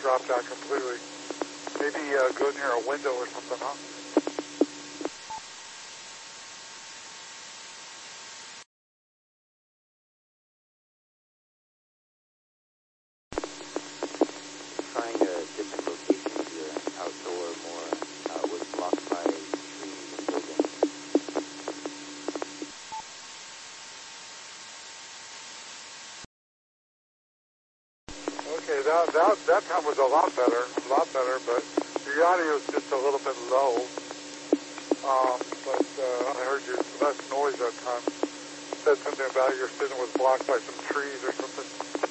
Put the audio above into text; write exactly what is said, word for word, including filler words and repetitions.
dropped out completely. Maybe uh, go near a window or something, huh? Trying a different location here, outdoor more, uh, was blocked by trees and buildings. Okay, that, that, that time was a lot better, a lot better, but your audio is just a little bit low. Um, but uh, I heard you less noise that time. Said something about your signal was blocked by some trees or something.